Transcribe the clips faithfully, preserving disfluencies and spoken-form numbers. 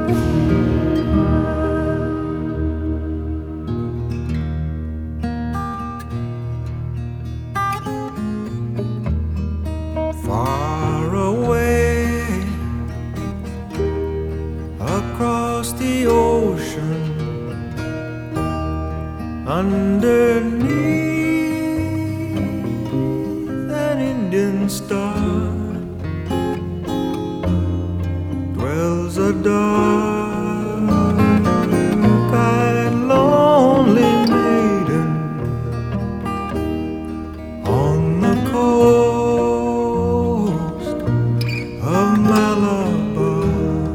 Far away across the ocean, underneath an Indian star, dwells a dark-eyed, lonely maiden on the coast of Malabar.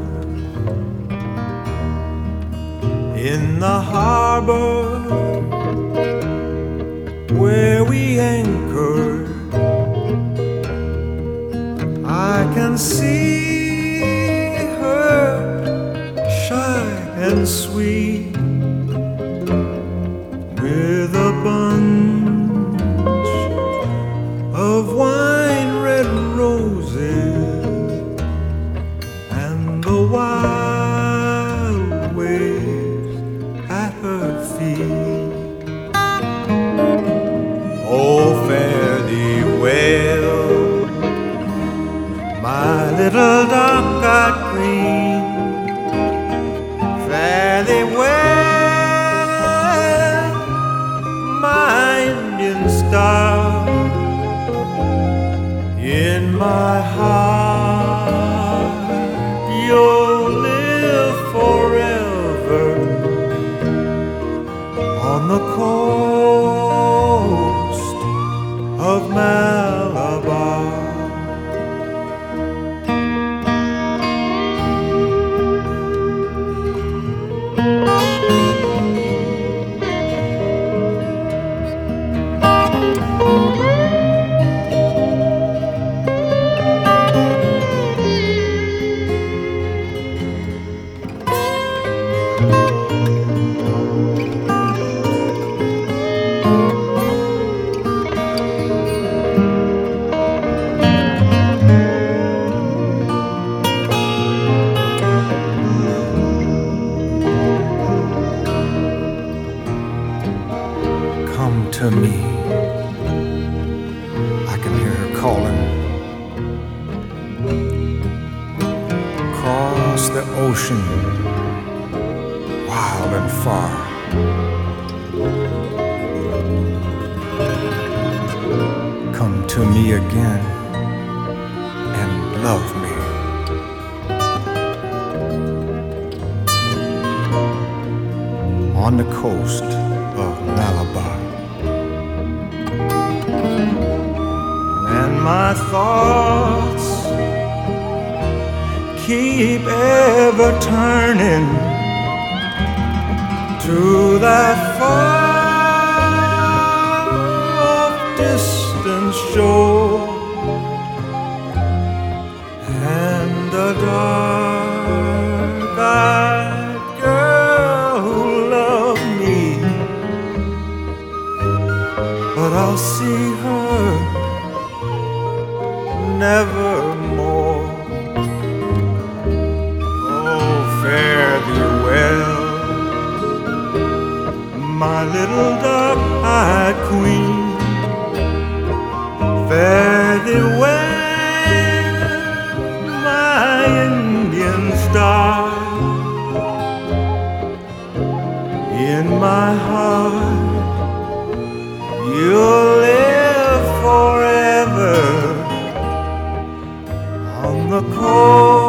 In the harbor where we anchored, I can see her shy and sweet, with a bunch of wine-red roses and the wild waves at her feet. Oh, fare thee well, my little dark-eyed queen. Fare thee well, my Indian star. In my heart you'll live forever on the coast of Malabar. Come to me, I can hear her calling. Across the ocean, wild and far. Come to me again and love me. On the coast of Malabar. And my thoughts keep ever turning to that far-off distant shore, and a dark-eyed girl who loved me. But I'll see her nevermore. Oh, fare thee well, my little dark-eyed queen. Fare thee well, my Indian star. In my heart you'll live forever on the coast